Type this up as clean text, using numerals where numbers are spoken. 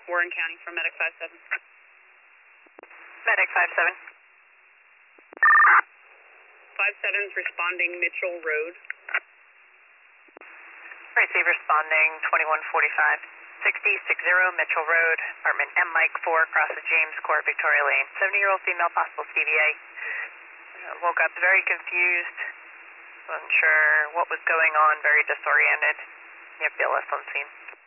Warren County from Medic 57. Medic 57. 57's responding Mitchell Road. Receive responding 2145. 6060 Mitchell Road, apartment M Mike 4 across the James Court, Victoria Lane. 70-year-old female, possible CVA. Woke up very confused, unsure what was going on, very disoriented. You have BLS on scene.